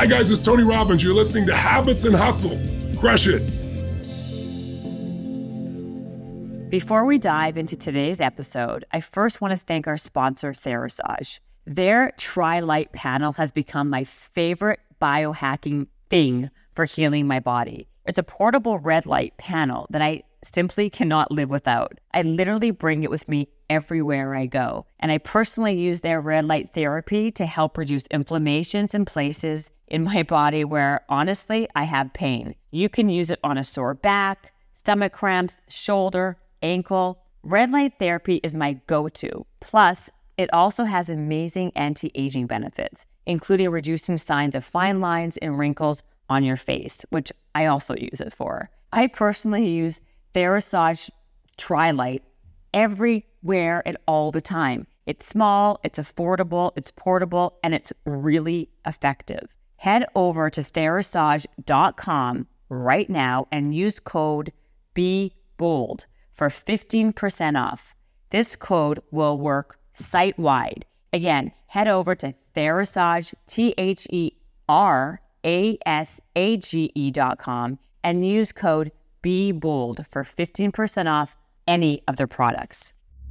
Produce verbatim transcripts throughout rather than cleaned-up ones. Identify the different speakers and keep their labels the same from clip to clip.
Speaker 1: Hi guys, it's Tony Robbins. You're listening to Habits and Hustle. Crush it.
Speaker 2: Before we dive into today's episode, I first want to thank our sponsor, Therasage. Their Tri-Light panel has become my favorite biohacking thing for healing my body. It's a portable red light panel that I simply cannot live without. I literally bring it with me everywhere I go. And I personally use their red light therapy to help reduce inflammations in places in my body where, honestly, I have pain. You can use it on a sore back, stomach cramps, shoulder, ankle. Red light therapy is my go-to. Plus, it also has amazing anti-aging benefits, including reducing signs of fine lines and wrinkles on your face, which I also use it for. I personally use Therasage Tri-Light everywhere and all the time. It's small, it's affordable, it's portable, and it's really effective. Head over to Therasage dot com right now and use code BEBOLD for fifteen percent off. This code will work site-wide. Again, head over to Therasage, T H E R A S A G E dot com and use code BEBOLD for fifteen percent off any of their products.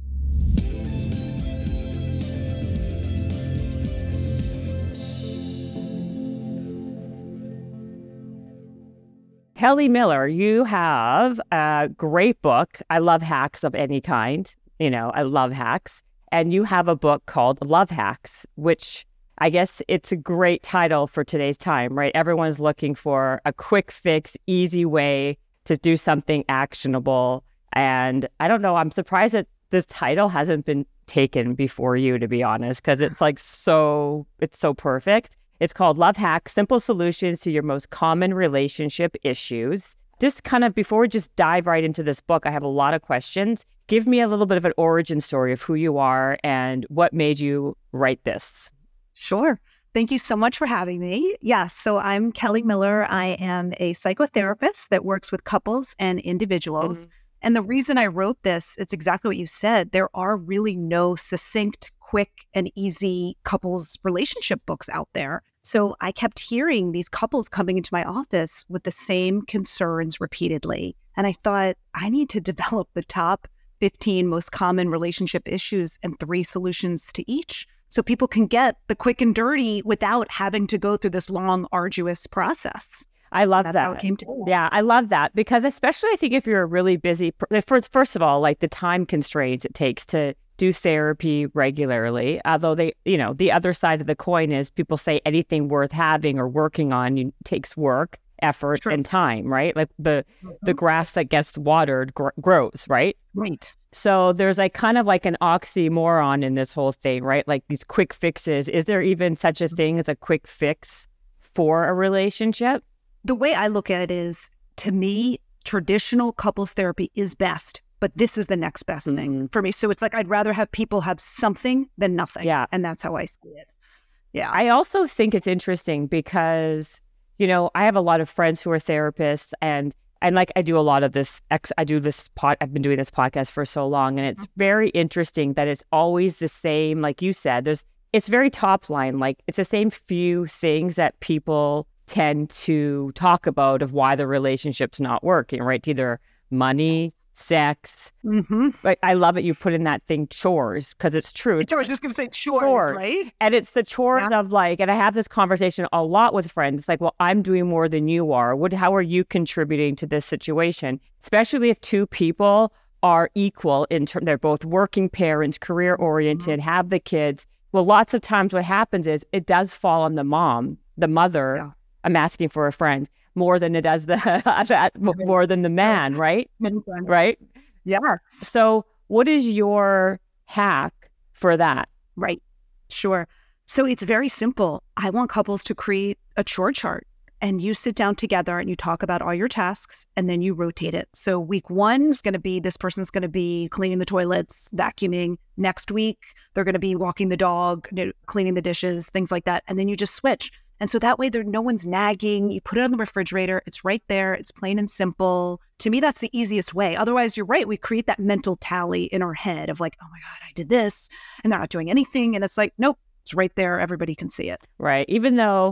Speaker 2: Kelly Miller, you have a great book. I love hacks of any kind. You know, I love hacks. And you have a book called Love Hacks, which I guess it's a great title for today's time, right? Everyone's looking for a quick fix, easy way to do something actionable. And I don't know, I'm surprised that this title hasn't been taken before you, to be honest, because it's like so, it's so perfect. It's called Love Hacks, Simple Solutions to Your Most Common Relationship Issues. Just kind of before we just dive right into this book, I have a lot of questions. Give me a little bit of an origin story of who you are and what made you write this.
Speaker 3: Sure. Thank you so much for having me. Yes, so I'm Kelly Miller. I am a psychotherapist that works with couples and individuals. Mm-hmm. And the reason I wrote this, it's exactly what you said. There are really no succinct, quick, and easy couples relationship books out there. So I kept hearing these couples coming into my office with the same concerns repeatedly. And I thought, I need to develop the top fifteen most common relationship issues and three solutions to each, so people can get the quick and dirty without having to go through this long, arduous process.
Speaker 2: I love
Speaker 3: That's
Speaker 2: that.
Speaker 3: how it came to be.
Speaker 2: Yeah, I love that because especially I think if you're a really busy, first, first of all, like the time constraints it takes to do therapy regularly, although they, you know, the other side of the coin is people say anything worth having or working on you, takes work, effort,
Speaker 3: Sure.
Speaker 2: and time, right? Like the mm-hmm. the grass that gets watered gr- grows, right?
Speaker 3: Right.
Speaker 2: So there's like kind of like an oxymoron in this whole thing, right? Like these quick fixes. Is there even such a thing as a quick fix for a relationship?
Speaker 3: The way I look at it is, to me, traditional couples therapy is best, but this is the next best mm-hmm. thing for me. So it's like I'd rather have people have something than nothing.
Speaker 2: Yeah.
Speaker 3: And that's how I see it. Yeah.
Speaker 2: I also think it's interesting because, you know, I have a lot of friends who are't and And like I do a lot of this, ex- I do this pod, I've been doing this podcast for so long, and it's very interesting that it's always the same, like you said, there's, it's very top line, like it's the same few things that people tend to talk about of why the relationship's not working, right? It's either money, yes. sex.
Speaker 3: Mm-hmm.
Speaker 2: Like I love it. You put in that thing chores because it's true.
Speaker 3: It's, I was just going to say chores,
Speaker 2: chores,
Speaker 3: right?
Speaker 2: And it's the chores
Speaker 3: yeah.
Speaker 2: of like, and I have this conversation a lot with friends. It's like, well, I'm doing more than you are. What, how are you contributing to this situation? Especially if two people are equal in terms, they're both working parents, career oriented, mm-hmm. have the kids. Well, lots of times what happens is it does fall on the mom, the mother. Yeah. I'm asking for a friend more than it does the that more than the man, right? Right?
Speaker 3: Yeah.
Speaker 2: So what is your hack for that?
Speaker 3: Right. Sure. So it's very simple. I want couples to create a chore chart, and you sit down together and you talk about all your tasks, and then you rotate it. So week one is going to be, this person's going to be cleaning the toilets, vacuuming. Next week, they're going to be walking the dog, cleaning the dishes, things like that. And then you just switch. And so that way there, no one's nagging. You put it on the refrigerator. It's right there. It's plain and simple. To me, that's the easiest way. Otherwise, you're right. We create that mental tally in our head of like, oh my God, I did this and they're not doing anything. And it's like, nope, it's right there. Everybody can see it.
Speaker 2: Right. Even though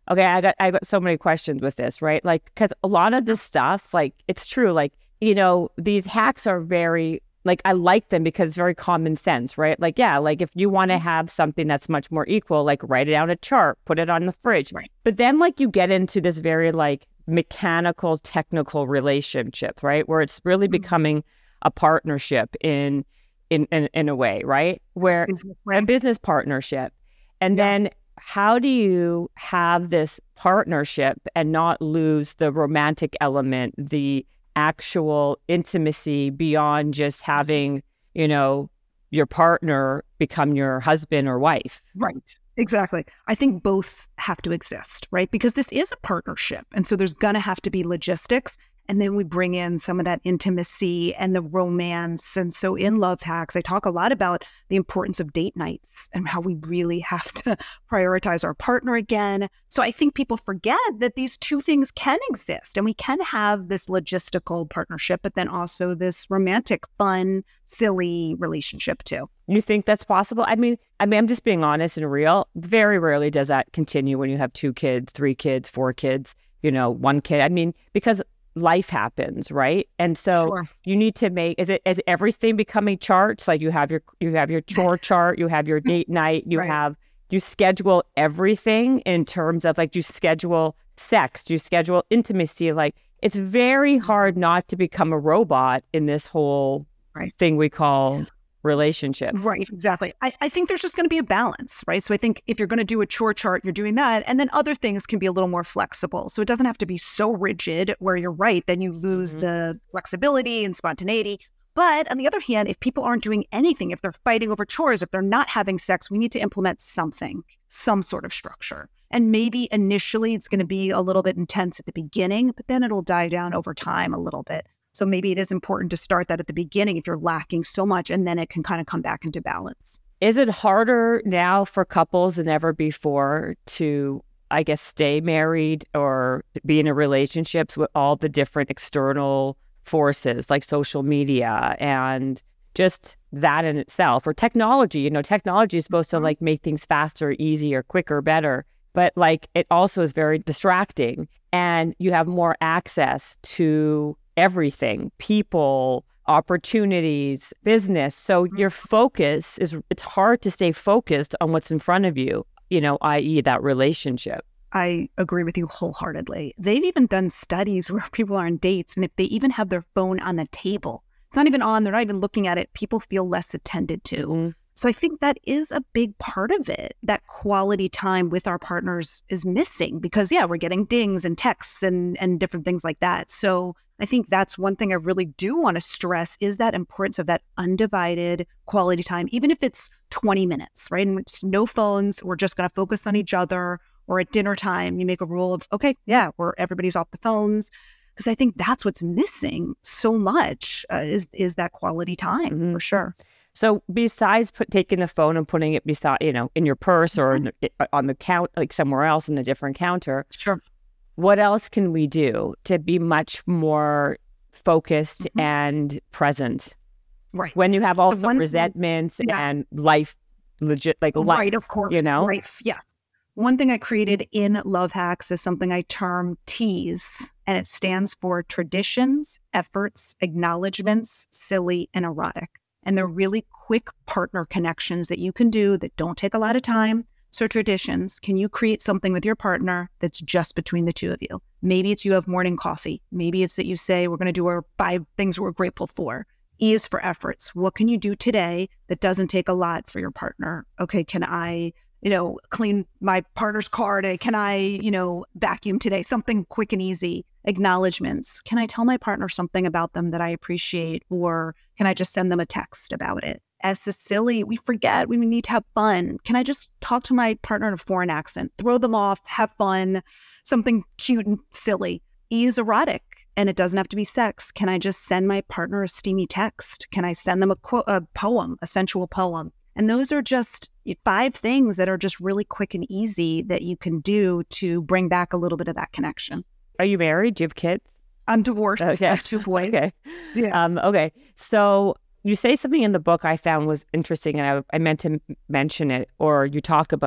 Speaker 2: Okay, I got I got so many questions with this, right? Like, because a lot of this stuff, like, it's true. Like, you know, these hacks are very, like, I like them because it's very common sense, right? Like, yeah, like if you want to have something that's much more equal, like write it on a chart, put it on the fridge. Right. But then, like, you get into this very, like, mechanical, technical relationship, right? Where it's really mm-hmm. becoming a partnership in, in, in, in a way, right? Where business, right? A business partnership. And yeah. then how do you have this partnership and not lose the romantic element, the actual intimacy beyond just having, you know, your partner become your husband or wife?
Speaker 3: Right. Exactly. I think both have to exist, right? Because this is a partnership. And so there's going to have to be logistics. And then we bring in some of that intimacy and the romance. And so in Love Hacks, I talk a lot about the importance of date nights and how we really have to prioritize our partner again. So I think people forget that these two things can exist and we can have this logistical partnership, but then also this romantic, fun, silly relationship too.
Speaker 2: You think that's possible? I mean, I mean, I'm just being honest and real. Very rarely does that continue when you have two kids, three kids, four kids, you know, one kid. I mean, because life happens, right? And so sure. you need to make, is it, is everything becoming charts? Like you have your, you have your chore chart, you have your date night, you right. have, you schedule everything in terms of like, you schedule sex, you schedule intimacy. Like it's very hard not to become a robot in this whole right. thing we call relationships.
Speaker 3: Right, exactly. I, I think there's just going to be a balance, right? So I think if you're going to do a chore chart, you're doing that. And then other things can be a little more flexible. So it doesn't have to be so rigid where you're right, then you lose mm-hmm. the flexibility and spontaneity. But on the other hand, if people aren't doing anything, if they're fighting over chores, if they're not having sex, we need to implement something, some sort of structure. And maybe initially it's going to be a little bit intense at the beginning, but then it'll die down over time a little bit. So maybe it is important to start that at the beginning if you're lacking so much, and then it can kind of come back into balance.
Speaker 2: Is it harder now for couples than ever before to, I guess, stay married or be in a relationships with all the different external forces like social media and just that in itself, or technology? You know, technology is supposed to like make things faster, easier, quicker, better. But like it also is very distracting, and you have more access to everything, people, opportunities, business. So your focus is, it's hard to stay focused on what's in front of you, you know, that is that relationship.
Speaker 3: I agree with you wholeheartedly. They've even done studies where people are on dates, and if they even have their phone on the table, it's not even on, they're not even looking at it, people feel less attended to. Mm. So I think that is a big part of it. That quality time with our partners is missing because, yeah, we're getting dings and texts and, and different things like that. So I think that's one thing I really do want to stress is that importance of that undivided quality time, even if it's twenty minutes, right? And it's no phones, we're just going to focus on each other. Or at dinner time, you make a rule of, okay, yeah, where everybody's off the phones. Because I think that's what's missing so much uh, is, is that quality time mm-hmm. for sure.
Speaker 2: So besides put, taking the phone and putting it beside, you know, in your purse or in the, on the count, like somewhere else in a different counter,
Speaker 3: sure.
Speaker 2: What else can we do to be much more focused mm-hmm. and present?
Speaker 3: Right.
Speaker 2: When you have also so resentments thing, yeah. and life, legit, like life,
Speaker 3: right, of course,
Speaker 2: you know,
Speaker 3: life, yes. One thing I created in Love Hacks is something I term TEAS, and it stands for traditions, efforts, acknowledgements, silly, and erotic. And they're really quick partner connections that you can do that don't take a lot of time. So traditions, can you create something with your partner that's just between the two of you? Maybe it's you have morning coffee. Maybe it's that you say, we're going to do our five things we're grateful for. E is for efforts. What can you do today that doesn't take a lot for your partner? Okay, can I, you know, clean my partner's car today? Can I, you know, vacuum today? Something quick and easy. Acknowledgements. Can I tell my partner something about them that I appreciate? Or can I just send them a text about it? S is silly. We forget we need to have fun. Can I just talk to my partner in a foreign accent? Throw them off, have fun, something cute and silly. E is erotic, and it doesn't have to be sex. Can I just send my partner a steamy text? Can I send them a, quote, a poem, a sensual poem? And those are just five things that are just really quick and easy that you can do to bring back a little bit of that connection.
Speaker 2: Are you married? Do you have kids?
Speaker 3: I'm divorced.
Speaker 2: Okay.
Speaker 3: I have two boys.
Speaker 2: Okay.
Speaker 3: Yeah.
Speaker 2: Um, okay. So you say something in the book I found was interesting, and I, I meant to mention it, or you talk about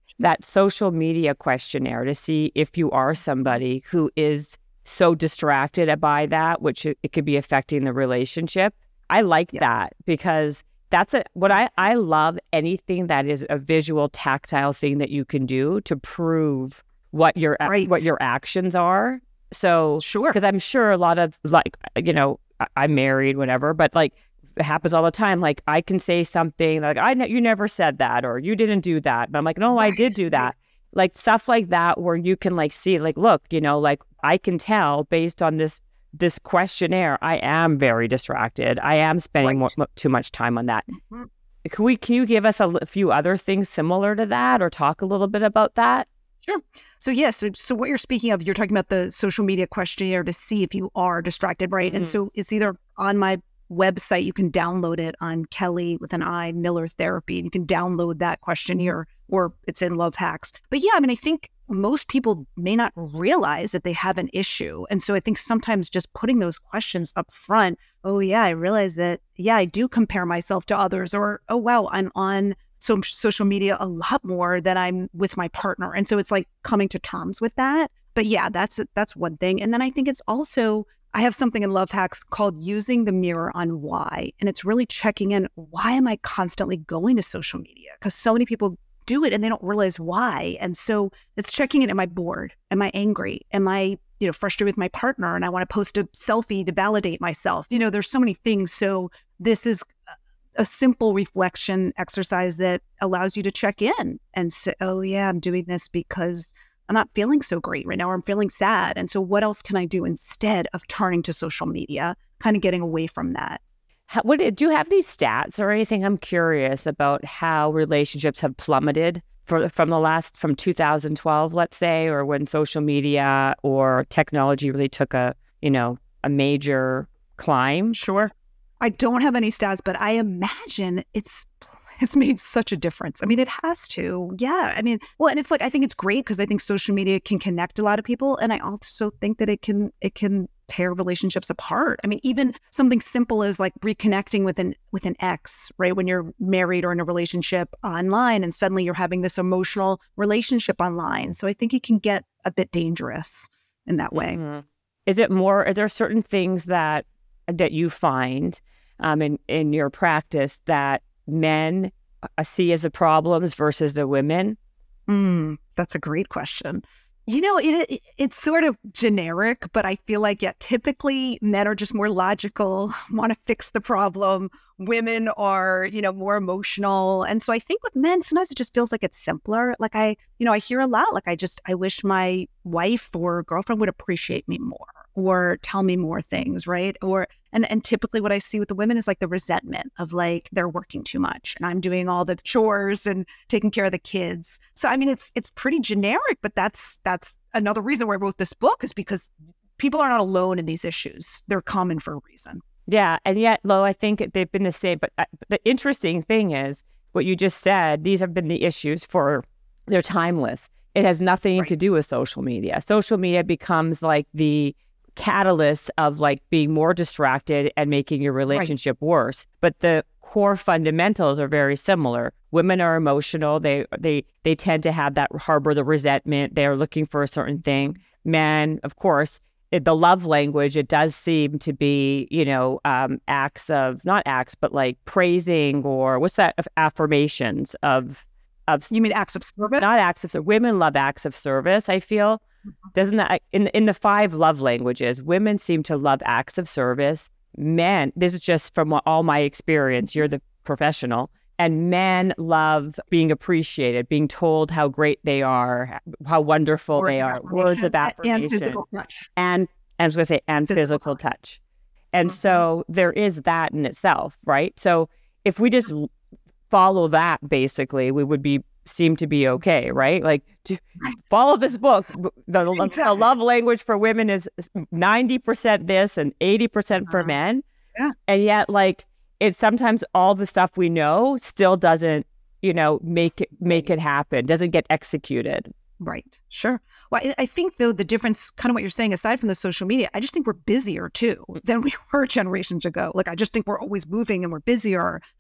Speaker 2: that social media questionnaire to see if you are somebody who is so distracted by that, which it, it could be affecting the relationship. I like yes. that because that's a, what I, I love anything that is a visual, tactile thing that you can do to prove what your right. what your actions are. So
Speaker 3: sure,
Speaker 2: because I'm sure a lot of like, you know, I, I'm married, whatever, but like it happens all the time. Like I can say something like, I ne- you never said that, or you didn't do that. And I'm like, no, right. I did do that. Right. Like stuff like that, where you can like see, like, look, you know, like I can tell based on this this questionnaire, I am very distracted. I am spending right. more, too much time on that. Mm-hmm. Can we? Can you give us a, a few other things similar to that, or talk a little bit about that?
Speaker 3: Sure. So yes, so, so what you're speaking of, you're talking about the social media questionnaire to see if you are distracted, right? Mm-hmm. And so it's either on my website, you can download it on Kelly with an I, Miller Therapy, and you can download that questionnaire, or it's in Love Hacks. But yeah, I mean, I think most people may not realize that they have an issue. And so I think sometimes just putting those questions up front, oh yeah, I realize that, yeah, I do compare myself to others, or, oh wow, I'm on so social media a lot more than I'm with my partner. And so it's like coming to terms with that. But yeah, that's that's one thing. And then I think it's also, I have something in Love Hacks called Using the Mirror on Why. And it's really checking in, why am I constantly going to social media? Because so many people do it and they don't realize why. And so it's checking in, am I bored? Am I angry? Am I, you know, frustrated with my partner and I want to post a selfie to validate myself? You know, there's so many things. So this is a simple reflection exercise that allows you to check in and say, oh yeah, I'm doing this because I'm not feeling so great right now, or I'm feeling sad. And so what else can I do instead of turning to social media, kind of getting away from that?
Speaker 2: How, what, do you have any stats or anything? I'm curious about how relationships have plummeted for, from the last, from two thousand twelve, let's say, or when social media or technology really took a, you know, a major climb.
Speaker 3: Sure. I don't have any stats, but I imagine it's it's made such a difference. I mean, it has to. Yeah. I mean, well, and it's like, I think it's great because I think social media can connect a lot of people. And I also think that it can it can tear relationships apart. I mean, even something simple as like reconnecting with an with an ex, right? When you're married or in a relationship online and suddenly you're having this emotional relationship online. So I think it can get a bit dangerous in that way.
Speaker 2: Mm-hmm. Is it more, are there certain things that that you find um, in, in your practice that men uh, see as the problems versus the women?
Speaker 3: Mm, that's a great question. You know, it, it it's sort of generic, but I feel like, yeah, typically men are just more logical, want to fix the problem. Women are, you know, more emotional. And so I think with men, sometimes it just feels like it's simpler. Like I, you know, I hear a lot, like I just, I wish my wife or girlfriend would appreciate me more or tell me more things, right? Or, and, and typically what I see with the women is like the resentment of like, they're working too much and I'm doing all the chores and taking care of the kids. So, I mean, it's, it's pretty generic, but that's, that's another reason why I wrote this book, is because people are not alone in these issues. They're common for a reason.
Speaker 2: Yeah. And yet, Lo, I think they've been the same. But uh, the interesting thing is what you just said, these have been the issues for, they're timeless. It has nothing right. to do with social media. Social media becomes like the catalyst of like being more distracted and making your relationship right. worse. But the core fundamentals are very similar. Women are emotional. They they they tend to have that harbor the resentment. They are looking for a certain thing. Men, of course, it, the love language, it does seem to be, you know, um, acts of, not acts, but like praising, or what's that, of affirmations of, of.
Speaker 3: You mean acts of service?
Speaker 2: Not acts of service. Women love acts of service, I feel. Doesn't that, in in the five love languages, women seem to love acts of service. Men, this is just from all my experience, you're the professional, and men love being appreciated, being told how great they are, how wonderful words they are, words of affirmation.
Speaker 3: And physical touch.
Speaker 2: And, and I was going to say, and physical, physical touch. touch. And mm-hmm. so there is that in itself, right? So if we just follow that, basically, we would be seem to be okay, right? Like, to follow this book. The, exactly. the love language for women is ninety percent this and eighty percent uh-huh. for men.
Speaker 3: Yeah.
Speaker 2: And yet, like, it's sometimes all the stuff we know still doesn't, you know, make it, make it happen, doesn't get executed.
Speaker 3: Right. Sure. Well, I, I think, though, the difference, kind of what you're saying, aside from the social media, I just think we're busier, too, than we were generations ago. Like, I just think we're always moving and we're busier.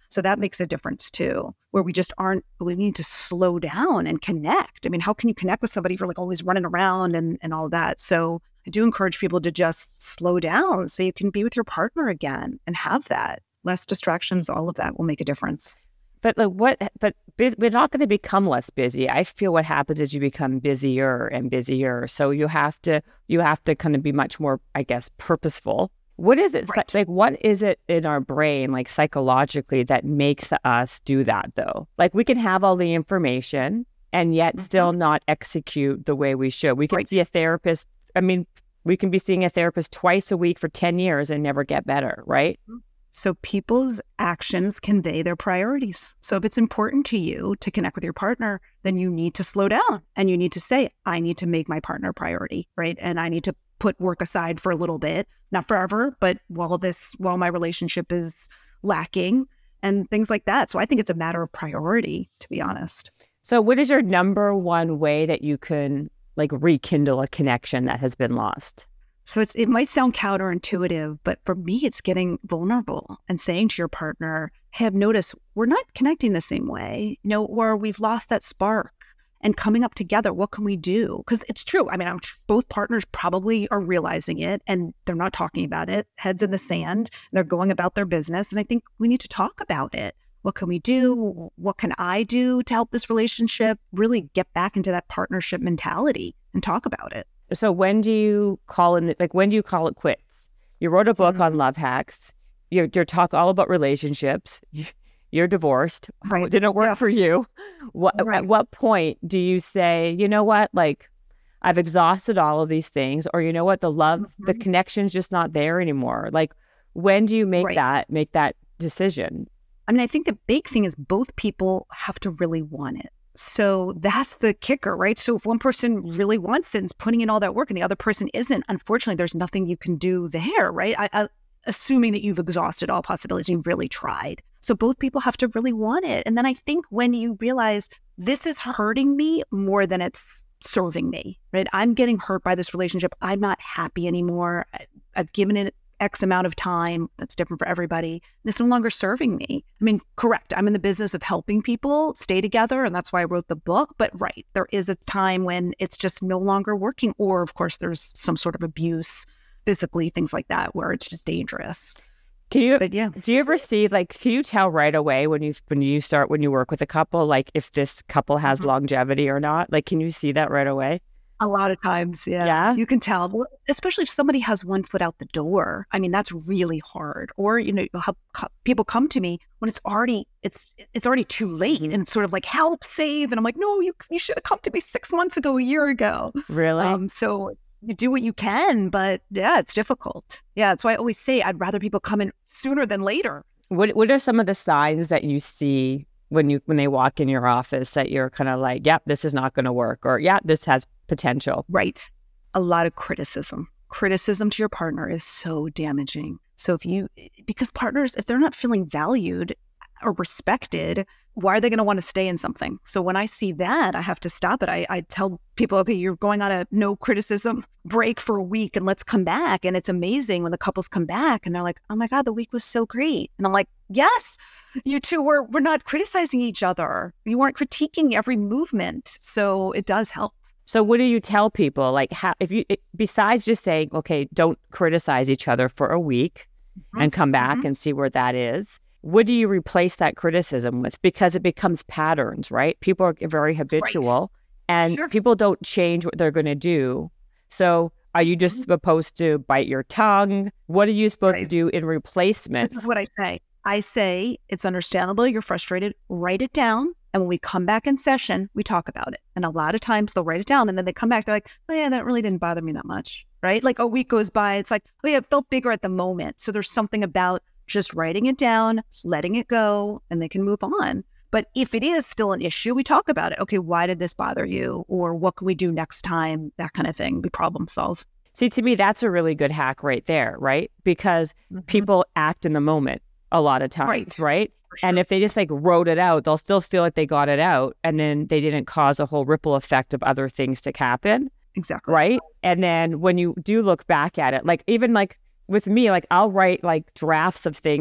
Speaker 3: So that makes a difference too, where we just aren't, we need to slow down and connect. I mean, how can you connect with somebody if you're like always running around and, and all that? So I do encourage people to just slow down so you can be with your partner again and have that. Less distractions, all of that will make a difference.
Speaker 2: But like what? But bus- we're not going to become less busy. I feel what happens is you become busier and busier. So you have to you have to kind of be much more, I guess, purposeful. What is it
Speaker 3: Right.
Speaker 2: like? What is it in our brain, like psychologically, that makes us do that though? Like we can have all the information and yet
Speaker 3: Mhm.
Speaker 2: still not execute the way we should. We can
Speaker 3: Right.
Speaker 2: see a therapist. I mean, we can be seeing a therapist twice a week for ten years and never get better, right?
Speaker 3: So people's actions convey their priorities. So if it's important to you to connect with your partner, then you need to slow down and you need to say, I need to make my partner a priority, right? And I need to put work aside for a little bit, not forever, but while this, while my relationship is lacking and things like that. So I think it's a matter of priority, to be honest.
Speaker 2: So what is your number one way that you can like rekindle a connection that has been lost?
Speaker 3: So it's it might sound counterintuitive, but for me, it's getting vulnerable and saying to your partner, hey, I've noticed we're not connecting the same way, you know, or we've lost that spark, and coming up together. What can we do? Because it's true. I mean, I'm, both partners probably are realizing it and they're not talking about it, heads in the sand. They're going about their business. And I think we need to talk about it. What can we do? What can I do to help this relationship really get back into that partnership mentality and talk about it?
Speaker 2: So when do you call in, like, when do you call it quits? You wrote a book
Speaker 3: Mm-hmm.
Speaker 2: on love hacks. You're, you're talk all about relationships. You're divorced.
Speaker 3: Right.
Speaker 2: It didn't work
Speaker 3: Yes.
Speaker 2: for you. What,
Speaker 3: Right.
Speaker 2: At what point do you say, you know what, like, I've exhausted all of these things, or you know what, the love, the
Speaker 3: Mhm.
Speaker 2: connection's just not there anymore. Like, when do you make
Speaker 3: Right.
Speaker 2: that, make that decision?
Speaker 3: I mean, I think the big thing is both people have to really want it. So that's the kicker, right? So if one person really wants it and is putting in all that work and the other person isn't, unfortunately, there's nothing you can do there, right? I, I, assuming that you've exhausted all possibilities, you've really tried. So both people have to really want it. And then I think when you realize this is hurting me more than it's serving me, right? I'm getting hurt by this relationship. I'm not happy anymore. I, I've given it X amount of time. That's different for everybody. It's no longer serving me. I mean, correct. I'm in the business of helping people stay together, and that's why I wrote the book. But right, there is a time when it's just no longer working. Or, of course, there's some sort of abuse, physically, things like that, where it's just dangerous.
Speaker 2: Can you,
Speaker 3: But yeah,
Speaker 2: do you ever see, like, can you tell right away when you when you start, when you work with a couple, like if this couple has
Speaker 3: Mhm.
Speaker 2: longevity or not? Like, can you see that right away?
Speaker 3: a lot of times, yeah,
Speaker 2: Yeah?
Speaker 3: you can tell. Well, especially if somebody has one foot out the door. I mean, that's really hard. Or you know, how co- people come to me when it's already it's it's already too late,
Speaker 2: Mhm.
Speaker 3: and it's sort of like help, save, and I'm like, no, you you should have come to me six months ago, a year ago.
Speaker 2: Really?
Speaker 3: Um, so it's, you do what you can, but yeah, it's difficult. Yeah, that's why I always say I'd rather people come in sooner than later.
Speaker 2: What What are some of the signs that you see when you when they walk in your office that you're kind of like, yep, this is not going to work, or yeah, this has potential?
Speaker 3: Right. A lot of criticism. Criticism to your partner is so damaging. So if you, because partners, if they're not feeling valued or respected, why are they going to want to stay in something? So when I see that, I have to stop it. I, I tell people, okay, you're going on a no criticism break for a week and let's come back. And it's amazing when the couples come back and they're like, oh my God, the week was so great. And I'm like, yes, you two were, we're not criticizing each other. You weren't critiquing every movement. So it does help.
Speaker 2: So what do you tell people? Like, how, if you, it, besides just saying, okay, don't criticize each other for a week
Speaker 3: Mhm.
Speaker 2: and come back
Speaker 3: Mhm.
Speaker 2: and see where that is, what do you replace that criticism with? Because it becomes patterns, right? People are very habitual and
Speaker 3: Sure.
Speaker 2: people don't change what they're going to do. So are you just
Speaker 3: Mhm.
Speaker 2: supposed to bite your tongue? What are you supposed to
Speaker 3: Right.
Speaker 2: do in replacement?
Speaker 3: This is what I say. I say, it's understandable. You're frustrated. Write it down. And when we come back in session, we talk about it. And a lot of times they'll write it down and then they come back. They're like, oh, yeah, that really didn't bother me that much. Right. Like a week goes by. It's like, oh, yeah, it felt bigger at the moment. So there's something about just writing it down, letting it go, and they can move on. But if it is still an issue, we talk about it. Okay, why did this bother you? Or what can we do next time? That kind of thing. We problem solve.
Speaker 2: See, to me, that's a really good hack right there, right? Because
Speaker 3: Mhm.
Speaker 2: people act in the moment a lot of times,
Speaker 3: Right.
Speaker 2: right?
Speaker 3: For sure.
Speaker 2: And if they just like wrote it out, they'll still feel like they got it out and then they didn't cause a whole ripple effect of other things to happen,
Speaker 3: Exactly.
Speaker 2: right? And then when you do look back at it, like even like with me, like I'll write like drafts of things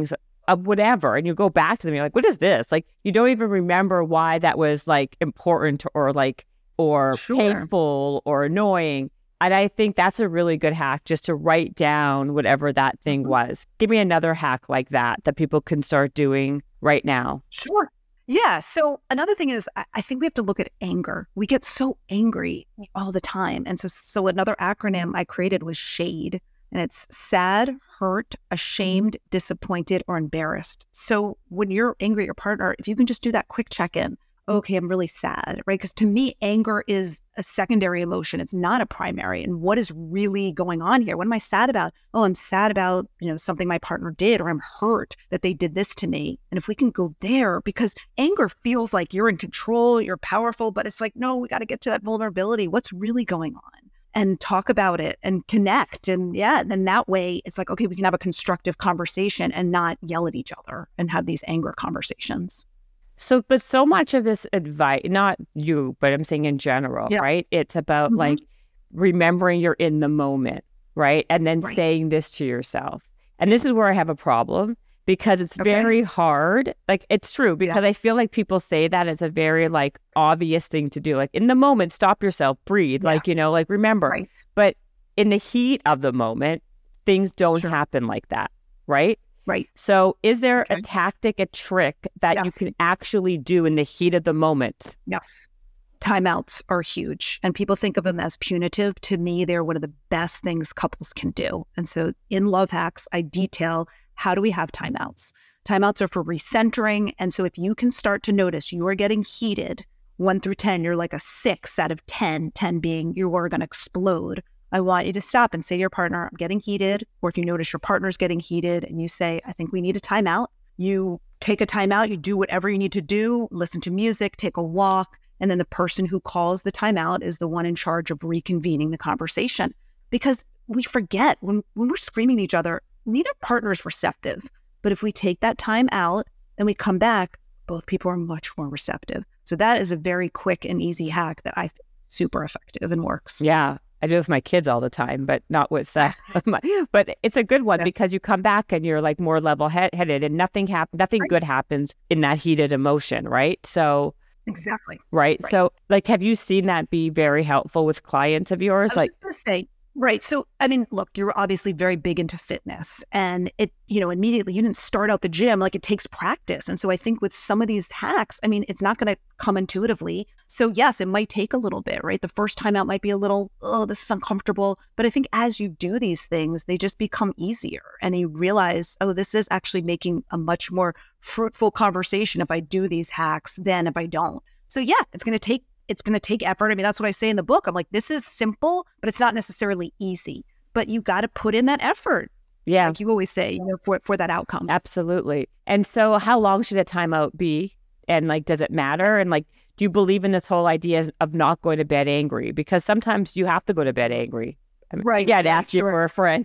Speaker 2: of whatever. And you go back to them, you're like, what is this? Like, you don't even remember why that was like important or like, or
Speaker 3: Sure.
Speaker 2: painful or annoying. And I think that's a really good hack, just to write down whatever that thing
Speaker 3: Mm-hmm.
Speaker 2: was. Give me another hack like that that people can start doing right now.
Speaker 3: Sure. Yeah. So another thing is, I I think we have to look at anger. We get so angry all the time. And so, so another acronym I created was SHADE, and it's sad, hurt, ashamed, disappointed, or embarrassed. So when you're angry at your partner, if you can just do that quick check-in, okay, I'm really sad, right? Because to me, anger is a secondary emotion. It's not a primary. And what is really going on here? What am I sad about? Oh, I'm sad about, you know, something my partner did, or I'm hurt that they did this to me. And if we can go there, because anger feels like you're in control, you're powerful, but it's like, no, we got to get to that vulnerability. What's really going on? And talk about it and connect. And yeah, then that way it's like, okay, we can have a constructive conversation and not yell at each other and have these anger conversations.
Speaker 2: So, but so much of this advice, not you, but I'm saying in general,
Speaker 3: Yeah.
Speaker 2: right? It's about
Speaker 3: Mhm.
Speaker 2: like remembering you're in the moment, right? And then
Speaker 3: Right.
Speaker 2: saying this to yourself. And this is where I have a problem, because it's
Speaker 3: Okay.
Speaker 2: very hard. Like, it's true, because I feel like people say that it's a very like obvious thing to do. Like, in the moment, stop yourself, breathe,
Speaker 3: Yeah.
Speaker 2: like, you know, like remember.
Speaker 3: Right.
Speaker 2: But in the heat of the moment, things don't
Speaker 3: Sure.
Speaker 2: happen like that, right?
Speaker 3: Right.
Speaker 2: So is there
Speaker 3: Okay.
Speaker 2: a tactic, a trick that
Speaker 3: Yes.
Speaker 2: you can actually do in the heat of the moment?
Speaker 3: Yes. Timeouts are huge, and people think of them as punitive. To me, they're one of the best things couples can do. And so in Love Hacks, I detail, how do we have timeouts? Timeouts are for recentering. And so if you can start to notice you are getting heated, one through ten, you're like a six out of ten, ten being you are going to explode. I want you to stop and say to your partner, I'm getting heated. Or if you notice your partner's getting heated and you say, I think we need a timeout, you take a timeout, you do whatever you need to do, listen to music, take a walk. And then the person who calls the timeout is the one in charge of reconvening the conversation. Because we forget when, when we're screaming at each other, neither partner is receptive. But if we take that time out and we come back, both people are much more receptive. So that is a very quick and easy hack that I think is super effective and works.
Speaker 2: Yeah. I do it with my kids all the time, but not with Seth. But it's a good one,
Speaker 3: Yeah.
Speaker 2: because you come back and you're like more level headed, and nothing hap- nothing
Speaker 3: Right.
Speaker 2: good happens in that heated emotion, right? So,
Speaker 3: Exactly.
Speaker 2: right.
Speaker 3: Right.
Speaker 2: So, like, have you seen that be very helpful with clients of yours?
Speaker 3: I was
Speaker 2: Like,
Speaker 3: just going to say, right. So, I mean, look, you're obviously very big into fitness, and it, you know, immediately you didn't start out the gym. Like, it takes practice. And so I think with some of these hacks, I mean, it's not going to come intuitively. So yes, it might take a little bit, right? The first time out might be a little, oh, this is uncomfortable. But I think as you do these things, they just become easier, and you realize, oh, this is actually making a much more fruitful conversation if I do these hacks than if I don't. So yeah, it's going to take It's going to take effort. I mean, that's what I say in the book. I'm like, this is simple, but it's not necessarily easy. But you got to put in that effort,
Speaker 2: yeah,
Speaker 3: like you always say, you know, for for that outcome.
Speaker 2: absolutely. And so, how long should a timeout be? And like, does it matter? And like, do you believe in this whole idea of not going to bed angry? Because sometimes you have to go to bed angry. I mean,
Speaker 3: Right,
Speaker 2: again,
Speaker 3: right,
Speaker 2: ask you
Speaker 3: sure.
Speaker 2: for a friend.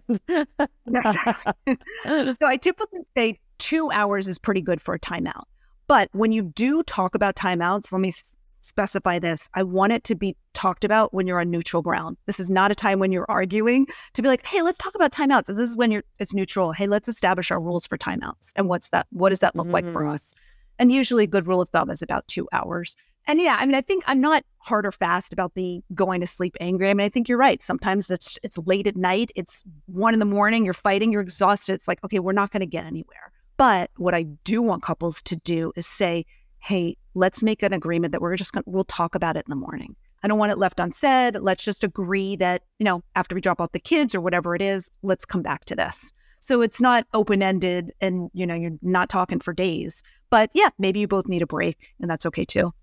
Speaker 3: Exactly. So I typically say two hours is pretty good for a timeout. But when you do talk about timeouts, let me s- specify this. I want it to be talked about when you're on neutral ground. This is not a time when you're arguing to be like, hey, let's talk about timeouts. This is when you're it's neutral. Hey, let's establish our rules for timeouts. And what's that? What does that look like for
Speaker 2: Mm.
Speaker 3: us? And usually a good rule of thumb is about two hours. And yeah, I mean, I think I'm not hard or fast about the going to sleep angry. I mean, I think you're right. Sometimes it's it's late at night. It's one in the morning. You're fighting. You're exhausted. It's like, okay, we're not going to get anywhere. But what I do want couples to do is say, hey, let's make an agreement that we're just going to, we'll talk about it in the morning. I don't want it left unsaid. Let's just agree that, you know, after we drop off the kids or whatever it is, let's come back to this. So it's not open-ended and, you know, you're not talking for days. But yeah, maybe you both need a break, and that's okay too.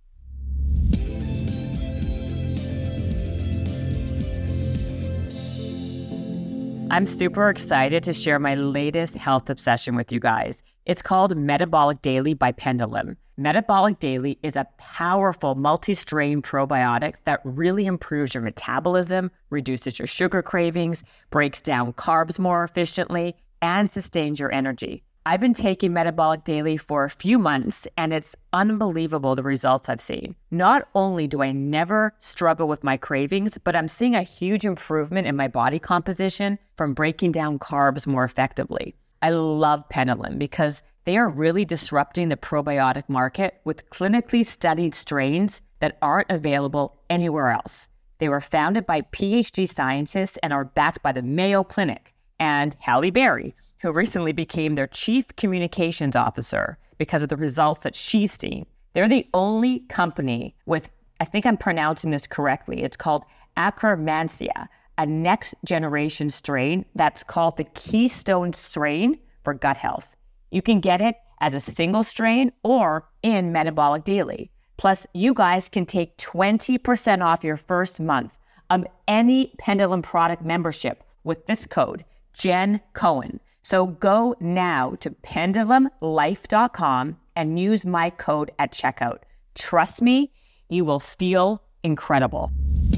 Speaker 2: I'm super excited to share my latest health obsession with you guys. It's called Metabolic Daily by Pendulum. Metabolic Daily is a powerful multi-strain probiotic that really improves your metabolism, reduces your sugar cravings, breaks down carbs more efficiently, and sustains your energy. I've been taking Metabolic Daily for a few months, and it's unbelievable the results I've seen. Not only do I never struggle with my cravings, but I'm seeing a huge improvement in my body composition from breaking down carbs more effectively. I love Pendulum because they are really disrupting the probiotic market with clinically studied strains that aren't available anywhere else. They were founded by PhD scientists and are backed by the Mayo Clinic and Halle Berry, who recently became their chief communications officer because of the results that she's seen. They're the only company with, I think I'm pronouncing this correctly, it's called Akkermansia, a next generation strain that's called the Keystone strain for gut health. You can get it as a single strain or in Metabolic Daily. Plus, you guys can take twenty percent off your first month of any Pendulum product membership with this code, Jen Cohen. So go now to pendulum life dot com and use my code at checkout. Trust me, you will feel incredible.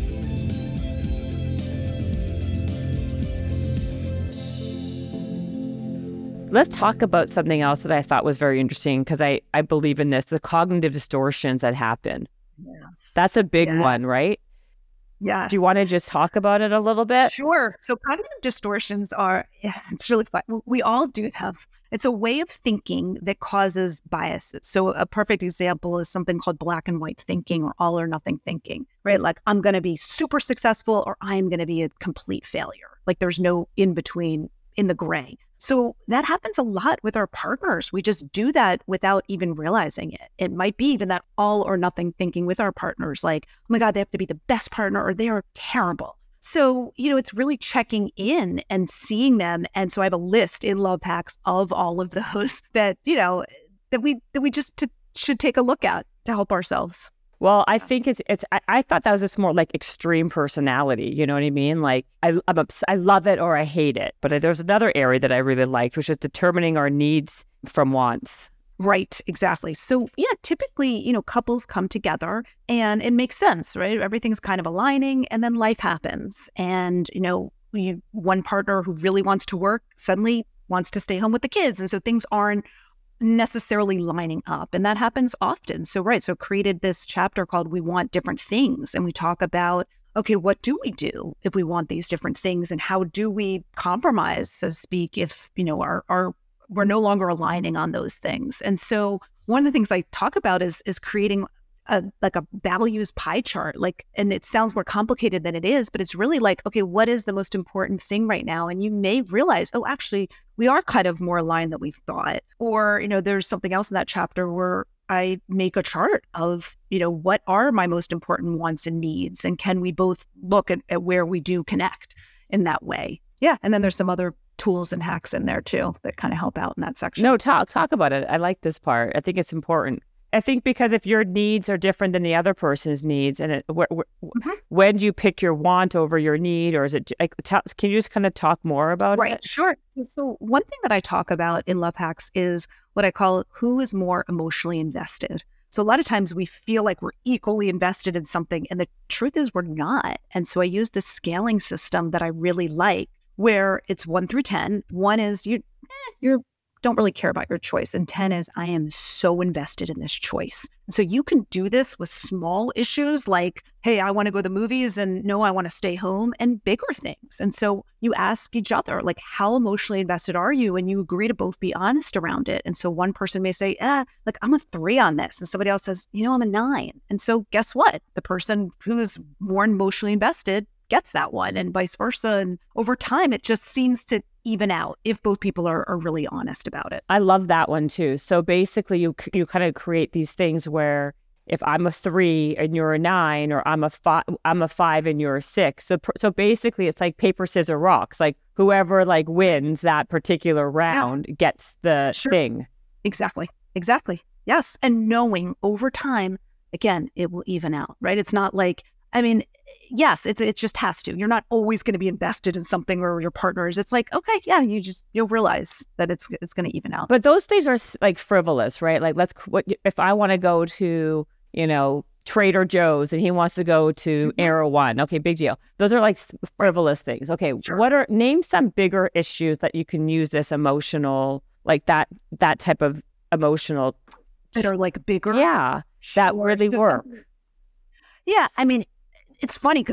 Speaker 2: Let's talk about something else that I thought was very interesting because I, I believe in this, the cognitive distortions that happen.
Speaker 3: Yes.
Speaker 2: That's a big
Speaker 3: yes.
Speaker 2: one, right?
Speaker 3: Yes.
Speaker 2: Do you want to just talk about it a little bit?
Speaker 3: Sure. So cognitive distortions are, yeah, it's really fun. We all do them. It's a way of thinking that causes biases. So a perfect example is something called black and white thinking or all or nothing thinking, right? Like I'm going to be super successful or I'm going to be a complete failure. Like there's no in between in the gray. So that happens a lot with our partners. We just do that without even realizing it. It might be even that all or nothing thinking with our partners, like, oh my God, they have to be the best partner or they are terrible. So, you know, it's really checking in and seeing them. And so I have a list in Love Hacks of all of those that, you know, that we that we just t- should take a look at to help ourselves.
Speaker 2: Well, I think it's, it's, I, I thought that was just more like extreme personality. You know what I mean? Like I, I'm obs- I love it or I hate it. But there's another area that I really liked, which is determining our needs from wants.
Speaker 3: Right, exactly. So yeah, typically, you know, couples come together and it makes sense, right? Everything's kind of aligning and then life happens. And, you know, you, one partner who really wants to work suddenly wants to stay home with the kids. And so things aren't necessarily lining up. And that happens often. So, right. So created this chapter called We Want Different Things. And we talk about, okay, what do we do if we want these different things? And how do we compromise, so to speak, if, you know, our, our, we're no longer aligning on those things. And so one of the things I talk about is, is creating a, like a values pie chart, like, and it sounds more complicated than it is, but it's really like, okay, what is the most important thing right now? And you may realize, oh, actually, we are kind of more aligned than we thought. Or, you know, there's something else in that chapter where I make a chart of, you know, what are my most important wants and needs? And can we both look at, at where we do connect in that way? Yeah. And then there's some other tools and hacks in there too that kind of help out in that section.
Speaker 2: No, talk, talk about it. I like this part. I think it's important. I think because if your needs are different than the other person's needs, and it, wh- wh- mm-hmm. when do you pick your want over your need, or is it? Like, t- can you just kind of talk more about
Speaker 3: right,
Speaker 2: it?
Speaker 3: Right, sure. So, so one thing that I talk about in Love Hacks is what I call who is more emotionally invested. So a lot of times we feel like we're equally invested in something, and the truth is we're not. And so I use this scaling system that I really like, where it's one through ten. One is you, eh, you're. don't really care about your choice. And ten is, I am so invested in this choice. So you can do this with small issues like, hey, I want to go to the movies, and no, I want to stay home, and bigger things. And so you ask each other, like, how emotionally invested are you? And you agree to both be honest around it. And so one person may say, eh, like, I'm a three on this. And somebody else says, you know, I'm a nine. And so guess what? The person who's more emotionally invested gets that one, and vice versa. And over time, it just seems to even out if both people are, are really honest about it.
Speaker 2: I love that one too. So basically you you kind of create these things where if I'm a three and you're a nine, or I'm a five, I'm a five and you're a six. So so basically it's like paper, scissors, rocks. Like whoever like wins that particular round yeah. gets the
Speaker 3: sure.
Speaker 2: thing.
Speaker 3: Exactly. Exactly. Yes. And knowing over time, again, it will even out, right? It's not like, I mean, yes, it's it just has to. You're not always going to be invested in something or your partners. It's like, okay, yeah, you just you'll realize that it's it's going to even out.
Speaker 2: But those things are like frivolous, right? Like, let's what if I want to go to, you know, Trader Joe's and he wants to go to mm-hmm. Erewhon. Okay, big deal. Those are like frivolous things. Okay, sure. What are name some bigger issues that you can use this emotional, like that that type of emotional
Speaker 3: that are like bigger?
Speaker 2: Yeah, sure. That really
Speaker 3: so
Speaker 2: work.
Speaker 3: Some, yeah, I mean. It's funny because like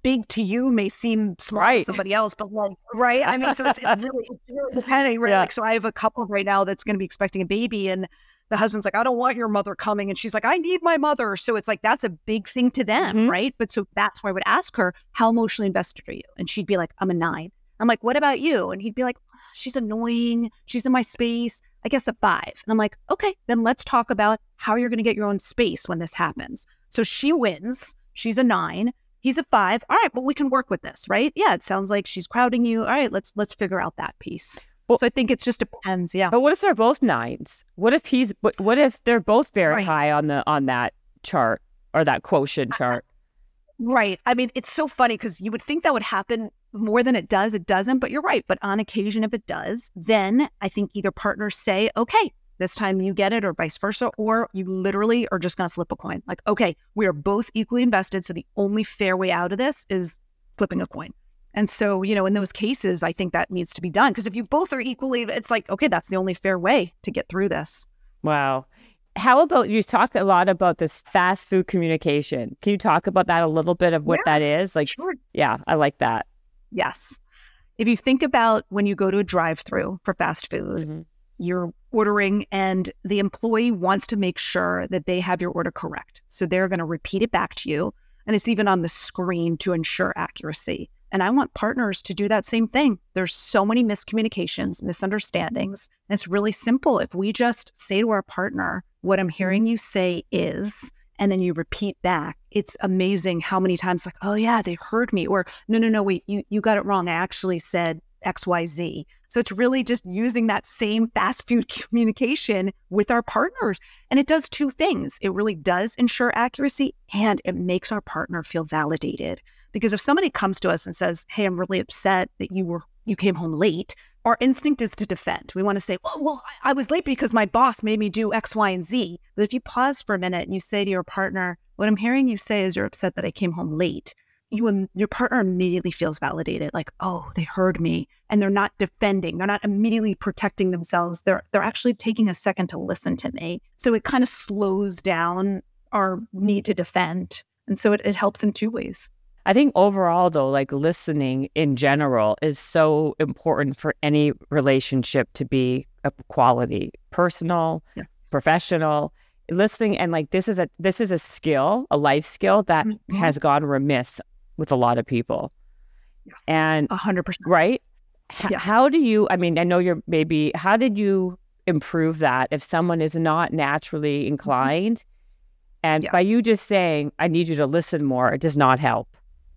Speaker 3: big to you may seem small
Speaker 2: Right.
Speaker 3: to somebody else, but like, right? I mean, so it's, it's really, it's really depending, right?
Speaker 2: Yeah.
Speaker 3: Like, so I have a couple right now that's going to be expecting a baby, and the husband's like, I don't want your mother coming. And she's like, I need my mother. So it's like, that's a big thing to them,
Speaker 2: Mhm.
Speaker 3: right? But so that's why I would ask her, how emotionally invested are you? And she'd be like, I'm a nine. I'm like, what about you? And he'd be like, she's annoying. She's in my space. I guess a five. And I'm like, okay, then let's talk about how you're going to get your own space when this happens. So she wins. She's a nine. He's a five. All right, but we can work with this, right? Yeah, it sounds like she's crowding you. All right, let's let's figure out that piece.
Speaker 2: Well-
Speaker 3: so I think it just depends. Yeah.
Speaker 2: But what if they're both nines? What if he's? What, what if they're both very
Speaker 3: Right.
Speaker 2: high on the on that chart or that quotient chart?
Speaker 3: Right. I mean, it's so funny because you would think that would happen more than it does. It doesn't, but you're right. But on occasion, if it does, then I think either partners say, okay, this time you get it, or vice versa, or you literally are just going to flip a coin. Like, okay, we are both equally invested. So the only fair way out of this is flipping a coin. And so, you know, in those cases, I think that needs to be done. Because if you both are equally, it's like, okay, that's the only fair way to get through this.
Speaker 2: Wow. How about you talk a lot about this fast food communication? Can you talk about that a little bit of what
Speaker 3: Yeah,
Speaker 2: that is? Like,
Speaker 3: Sure.
Speaker 2: yeah, I like that.
Speaker 3: Yes. If you think about when you go to a drive-through for fast food,
Speaker 2: Mhm.
Speaker 3: you're ordering and the employee wants to make sure that they have your order correct. So they're going to repeat it back to you. And it's even on the screen to ensure accuracy. And I want partners to do that same thing. There's so many miscommunications, misunderstandings. And it's really simple. If we just say to our partner, what I'm hearing you say is, and then you repeat back, it's amazing how many times like, oh yeah, they heard me. Or no, no, no, wait, you, you got it wrong. I actually said X Y Z. So it's really just using that same fast food communication with our partners. And it does two things. It really does ensure accuracy, and it makes our partner feel validated. Because if somebody comes to us and says, hey, I'm really upset that you were you came home late, our instinct is to defend. We want to say, well, well, I I was late because my boss made me do X, Y, and Z. But if you pause for a minute and you say to your partner, what I'm hearing you say is you're upset that I came home late, you im- your partner immediately feels validated, like, oh, they heard me. And they're not defending. They're not immediately protecting themselves. They're they're actually taking a second to listen to me. So it kind of slows down our need to defend. And so it, it helps in two ways.
Speaker 2: I think overall, though, like listening in general is so important for any relationship to be of quality, personal,
Speaker 3: Yes.
Speaker 2: professional. Listening, and like this is a this is a skill, a life skill that
Speaker 3: Mhm.
Speaker 2: has gone remiss with a lot of people.
Speaker 3: Yes.
Speaker 2: And
Speaker 3: A hundred percent.
Speaker 2: right, H-
Speaker 3: Yes.
Speaker 2: how do you? I mean, I know you're maybe. How did you improve that if someone is not naturally inclined? And by
Speaker 3: Yes.
Speaker 2: you just saying, "I need you to listen more," it does not help.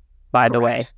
Speaker 2: By the way.
Speaker 3: Correct.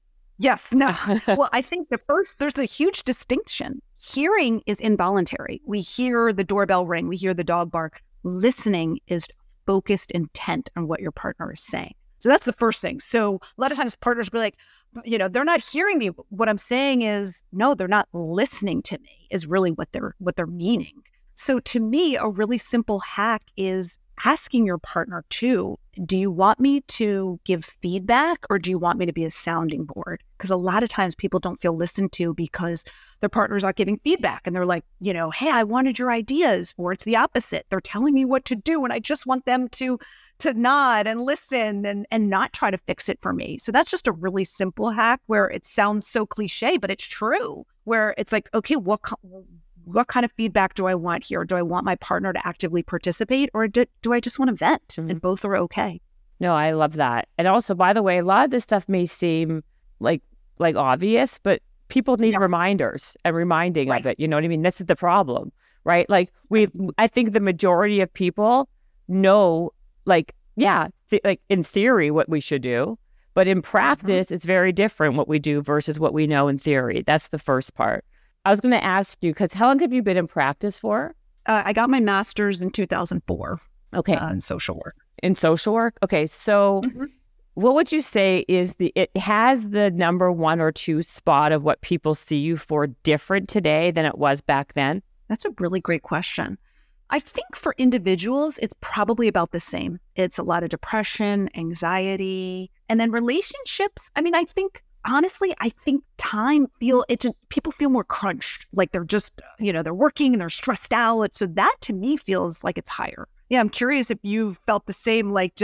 Speaker 3: Yes. No. Well, I think the first, there's a huge distinction. Hearing is involuntary. We hear the doorbell ring. We hear the dog bark. Listening is focused intent on what your partner is saying. So that's the first thing. So a lot of times partners will be like, you know, they're not hearing me. What I'm saying is, no, they're not listening to me is really what they're, what they're meaning. So to me, a really simple hack is asking your partner too, do you want me to give feedback or do you want me to be a sounding board? Because a lot of times people don't feel listened to because their partner's not giving feedback. And they're like, you know, hey, I wanted your ideas. Or it's the opposite. They're telling me what to do. And I just want them to to nod and listen and, and not try to fix it for me. So that's just a really simple hack where it sounds so cliche, but it's true. Where it's like, okay, what co- what kind of feedback do I want here? Do I want my partner to actively participate, or do, do I just want to vent?
Speaker 2: Mhm.
Speaker 3: And both are okay.
Speaker 2: No, I love that. And also, by the way, a lot of this stuff may seem like like obvious, but people need
Speaker 3: Yeah.
Speaker 2: reminders and reminding
Speaker 3: Right.
Speaker 2: of it. You know what I mean? This is the problem, right? Like we, I think the majority of people know, like, yeah, th- like in theory, what we should do, but in practice, it's very different what we do versus what we know in theory. That's the first part. I was going to ask you, because how long have you been in practice for?
Speaker 3: Uh, I got my master's in two thousand four
Speaker 2: Okay,
Speaker 3: uh, in social work.
Speaker 2: in social work. Okay, so.
Speaker 3: Mhm.
Speaker 2: What would you say is the, it has the number one or two spot of what people see you for different today than it was back then?
Speaker 3: That's a really great question. I think for individuals, it's probably about the same. It's a lot of depression, anxiety, and then relationships. I mean, I think, honestly, I think time feel, it just, people feel more crunched. Like they're just, you know, they're working and they're stressed out. So that to me feels like it's higher. Yeah, I'm curious if you felt the same, like just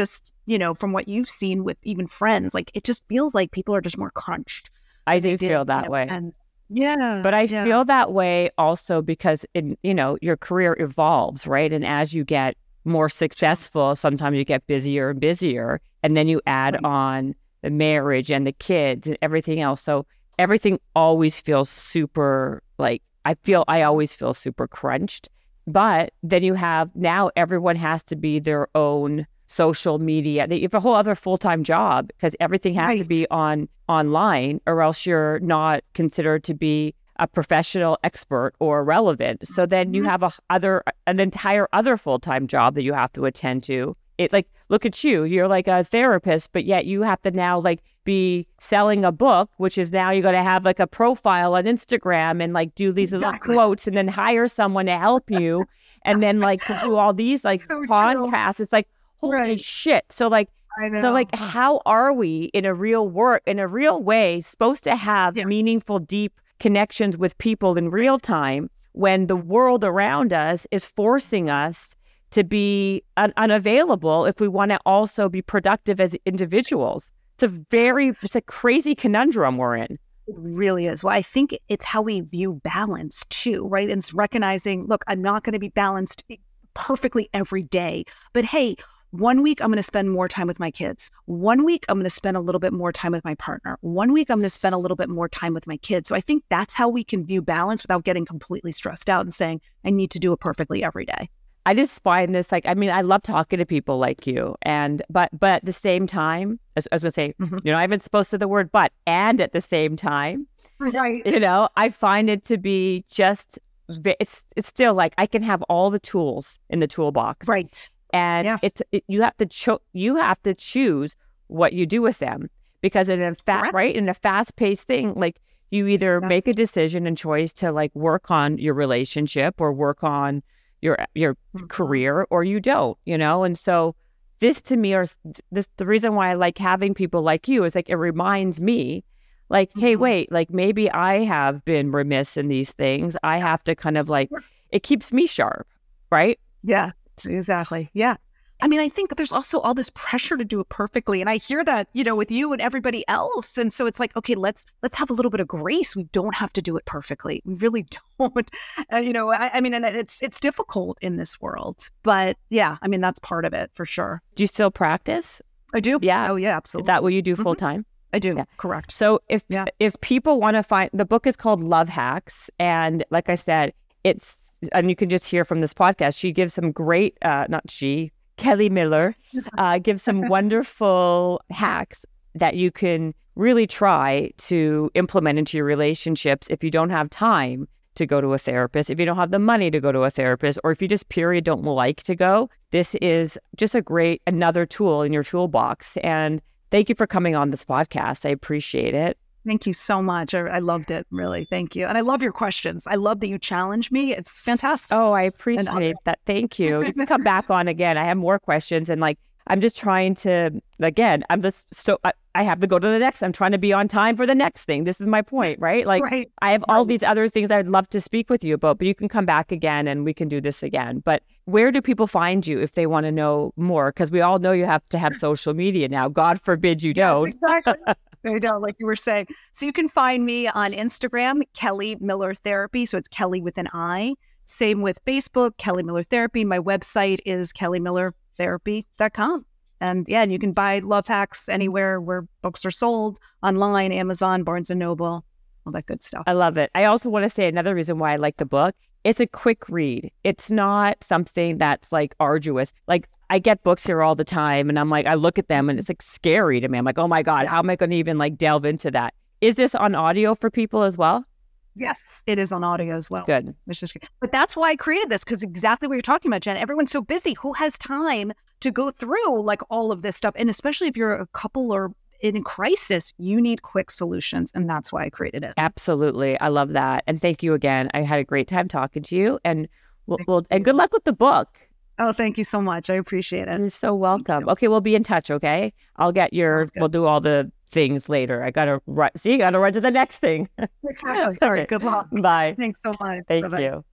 Speaker 3: you know, from what you've seen with even friends, like it just feels like people are just more crunched.
Speaker 2: I do
Speaker 3: They did,
Speaker 2: feel that
Speaker 3: you know,
Speaker 2: way.
Speaker 3: And yeah.
Speaker 2: But I
Speaker 3: yeah.
Speaker 2: feel that way also because, in, you know, your career evolves, right? And as you get more successful, sometimes you get busier and busier. And then you add
Speaker 3: Right.
Speaker 2: on the marriage and the kids and everything else. So everything always feels super, like, I feel, I always feel super crunched. But then you have, now everyone has to be their own social media. You have a whole other full-time job because everything has to
Speaker 3: Right.
Speaker 2: be on online, or else you're not considered to be a professional expert or relevant. So then you
Speaker 3: Mhm.
Speaker 2: have a other an entire other full-time job that you have to attend to. It like, look at you, you're like a therapist, but yet you have to now like be selling a book, which is now you're going to have like a profile on Instagram and like do these little
Speaker 3: Exactly.
Speaker 2: quotes and then hire someone to help you. And then like to do all these like
Speaker 3: So true.
Speaker 2: podcasts. It's like, holy
Speaker 3: Right.
Speaker 2: shit. So like,
Speaker 3: I know.
Speaker 2: so like, how are we in a real work, in a real way, supposed to have
Speaker 3: Yeah.
Speaker 2: meaningful, deep connections with people in real time when the world around us is forcing us to be un- unavailable if we want to also be productive as individuals? It's a very, it's a crazy conundrum we're in.
Speaker 3: It really is. Well, I think it's how we view balance too, right? And it's recognizing, look, I'm not going to be balanced perfectly every day, but hey, one week I'm going to spend more time with my kids. One week I'm going to spend a little bit more time with my partner. One week I'm going to spend a little bit more time with my kids. So I think that's how we can view balance without getting completely stressed out and saying, I need to do it perfectly every day.
Speaker 2: I just find this like, I mean, I love talking to people like you. And, but, but at the same time, I was, I was going to say,
Speaker 3: Mhm.
Speaker 2: you know, I haven't supposed to the word, but, and at the same time,
Speaker 3: Right.
Speaker 2: you know, I find it to be just, ve- it's, it's still like, I can have all the tools in the toolbox.
Speaker 3: Right.
Speaker 2: And
Speaker 3: Yeah.
Speaker 2: it's, it, you have to cho- you have to choose what you do with them, because in a fa-
Speaker 3: Correct.
Speaker 2: right, in a fast paced thing, like you either
Speaker 3: Yes.
Speaker 2: make a decision and choice to like work on your relationship or work on your your
Speaker 3: Mhm.
Speaker 2: career, or you don't, you know? And so this to me, or this, the reason why I like having people like you is like, it reminds me like, hey,
Speaker 3: Mhm.
Speaker 2: wait, like maybe I have been remiss in these things. I have to kind of like,
Speaker 3: Sure.
Speaker 2: it keeps me sharp, right?
Speaker 3: Yeah, exactly. Yeah. I mean, I think there's also all this pressure to do it perfectly. And I hear that, you know, with you and everybody else. And so it's like, okay, let's let's have a little bit of grace. We don't have to do it perfectly. We really don't. Uh, you know, I, I mean, and it's it's difficult in this world. But yeah, I mean, that's part of it for sure.
Speaker 2: Do you still practice?
Speaker 3: I do.
Speaker 2: Yeah.
Speaker 3: Oh, yeah,
Speaker 2: Is
Speaker 3: absolutely.
Speaker 2: that what you do
Speaker 3: Mhm.
Speaker 2: full time?
Speaker 3: I do.
Speaker 2: Yeah.
Speaker 3: Correct.
Speaker 2: So if
Speaker 3: Yeah.
Speaker 2: if people want to find, the book is called Love Hacks, and like I said, it's, and you can just hear from this podcast, she gives some great, uh, not she, Kelly Miller, uh, gives some wonderful hacks that you can really try to implement into your relationships if you don't have time to go to a therapist, if you don't have the money to go to a therapist, or if you just period don't like to go. This is just a great, another tool in your toolbox. And thank you for coming on this podcast. I appreciate it.
Speaker 3: Thank you so much. I, I loved it, really. Thank you. And I love your questions. I love that you challenge me. It's fantastic.
Speaker 2: Oh, I
Speaker 3: other-
Speaker 2: appreciate that. Thank you. You can come back on again. I have more questions, and like, I'm just trying to, again, I'm just so, I, I have to go to the next. I'm trying to be on time for the next thing. This is my point, right? Like,
Speaker 3: Right.
Speaker 2: I have all
Speaker 3: Right.
Speaker 2: these other things I'd love to speak with you about, but you can come back again and we can do this again. But where do people find you if they want to know more? Because we all know you have to have social media now. God forbid you don't.
Speaker 3: Yes, exactly. There you go, like you were saying. So you can find me on Instagram, Kelly Miller Therapy. So it's Kelly with an I. Same with Facebook, Kelly Miller Therapy. My website is kelly miller therapy dot com. And yeah, and you can buy Love Hacks anywhere where books are sold, online, Amazon, Barnes and Noble, all that good stuff.
Speaker 2: I love it. I also want to say another reason why I like the book. It's a quick read. It's not something that's like arduous. Like, I get books here all the time and I'm like, I look at them and it's like scary to me. I'm like, oh my God, how am I going to even like delve into that? Is this on audio for people as well?
Speaker 3: Yes, it is on audio as well.
Speaker 2: Good.
Speaker 3: Which is great. But that's why I created this, because exactly what you're talking about, Jen. Everyone's so busy. Who has time to go through like all of this stuff? And especially if you're a couple or in crisis, you need quick solutions. And that's why I created it.
Speaker 2: Absolutely. I love that. And thank you again. I had a great time talking to you, and we'll, we'll and good luck with the book.
Speaker 3: Oh, thank you so much. I appreciate it.
Speaker 2: You're so welcome. Okay, we'll be in touch, okay? I'll get your,
Speaker 3: Sounds good.
Speaker 2: we'll do all the things later. I got to run, see, got to run to the next thing.
Speaker 3: Exactly. All right. Good luck.
Speaker 2: Bye.
Speaker 3: Thanks so much.
Speaker 2: Thank
Speaker 3: Bye-bye.
Speaker 2: you.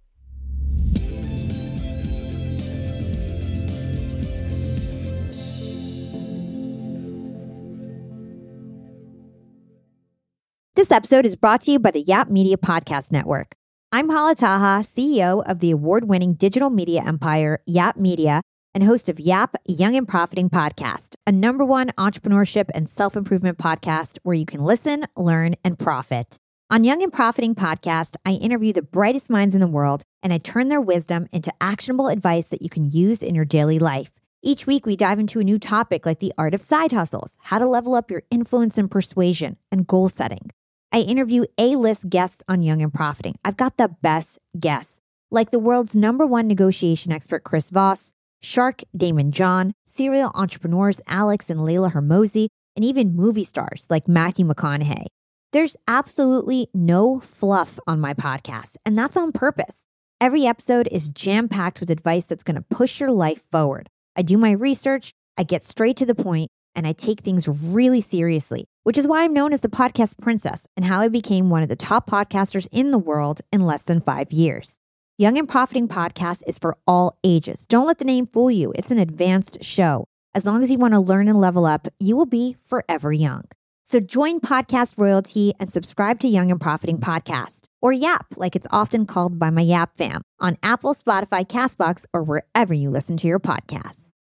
Speaker 4: This episode is brought to you by the Yap Media Podcast Network. I'm Hala Taha, C E O of the award-winning digital media empire, Yap Media, and host of Yap Young and Profiting Podcast, a number one entrepreneurship and self-improvement podcast where you can listen, learn, and profit. On Young and Profiting Podcast, I interview the brightest minds in the world, and I turn their wisdom into actionable advice that you can use in your daily life. Each week, we dive into a new topic like the art of side hustles, how to level up your influence and persuasion, and goal setting. I interview A-list guests on Young and Profiting. I've got the best guests, like the world's number one negotiation expert, Chris Voss, Shark Damon John, serial entrepreneurs Alex and Layla Hermosi, and even movie stars like Matthew McConaughey. There's absolutely no fluff on my podcast, and that's on purpose. Every episode is jam-packed with advice that's going to push your life forward. I do my research, I get straight to the point, and I take things really seriously, which is why I'm known as the podcast princess and how I became one of the top podcasters in the world in less than five years. Young and Profiting Podcast is for all ages. Don't let the name fool you. It's an advanced show. As long as you want to learn and level up, you will be forever young. So join Podcast Royalty and subscribe to Young and Profiting Podcast, or Yap, like it's often called by my Yap fam, on Apple, Spotify, CastBox, or wherever you listen to your podcasts.